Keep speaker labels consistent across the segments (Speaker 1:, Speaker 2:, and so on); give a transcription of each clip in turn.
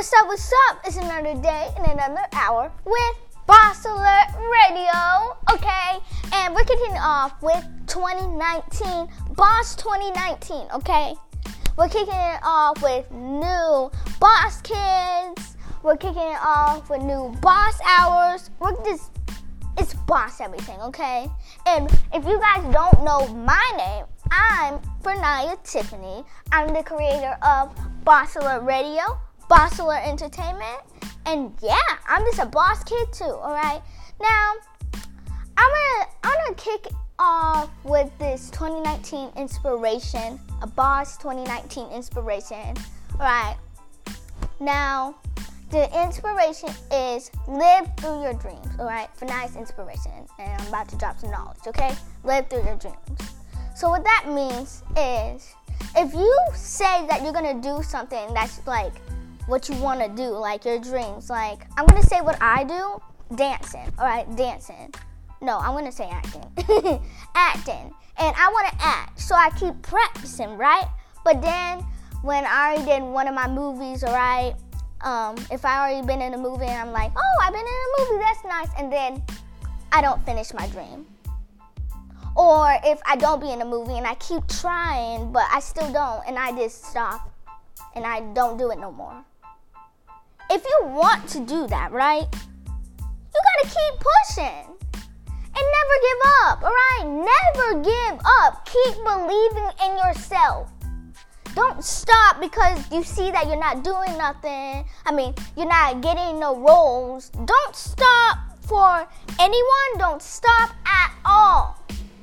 Speaker 1: What's up, what's up? It's another day and another hour with Boss Alert Radio, okay? And we're kicking off with 2019, Boss 2019, okay? We're kicking it off with new Boss Kids. We're kicking it off with new Boss Hours. It's Boss everything, okay? And if you guys don't know my name, I'm Fernaya Tiffany. I'm the creator of Boss Alert Radio, Boss Alert Entertainment, and yeah, I'm just a boss kid too, alright? Now, I'm gonna kick off with this 2019 inspiration, a Boss 2019 inspiration, alright? Now, the inspiration is live through your dreams, alright? For nice inspiration, and I'm about to drop some knowledge, okay? Live through your dreams. So what that means is, if you say that you're gonna do something that's like what you want to do, like your dreams, like I'm gonna say what I do, dancing, alright? Dancing. No, I'm gonna say acting. Acting. And I want to act, so I keep practicing, right? But then when I already did one of my movies, alright? If I already been in a movie and I'm like, oh, I've been in a movie, that's nice, and then I don't finish my dream. Or if I don't be in a movie and I keep trying, but I still don't, and I just stop and I don't do it no more. If you want to do that, right, you gotta keep pushing and never give up, all right? Never give up. Keep believing in yourself. Don't stop because you see that you're not doing nothing. You're not getting no roles. Don't stop for anyone. Don't stop at all.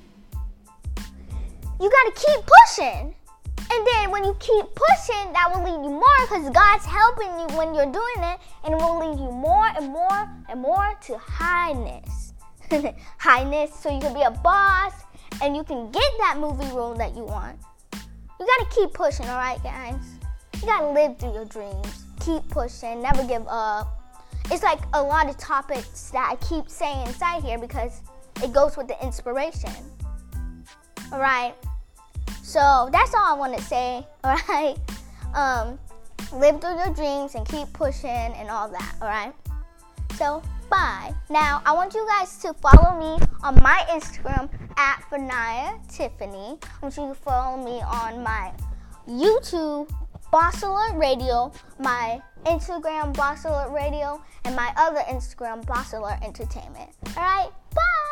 Speaker 1: You gotta keep pushing. And then when you keep pushing, that will lead you more because God's helping you when you're doing it, and it will lead you more and more and more to highness. Highness, so you can be a boss and you can get that movie role that you want. You gotta keep pushing, alright guys? You gotta live through your dreams. Keep pushing, never give up. It's like a lot of topics that I keep saying inside here because it goes with the inspiration. Alright? So that's all I want to say, alright? Live through your dreams and keep pushing and all that, alright? So, bye. Now, I want you guys to follow me on my Instagram at Fernaya Tiffany. I want you to follow me on my YouTube, Boss Alert Radio, my Instagram, Boss Alert Radio, and my other Instagram, Boss Alert Entertainment. Alright, bye!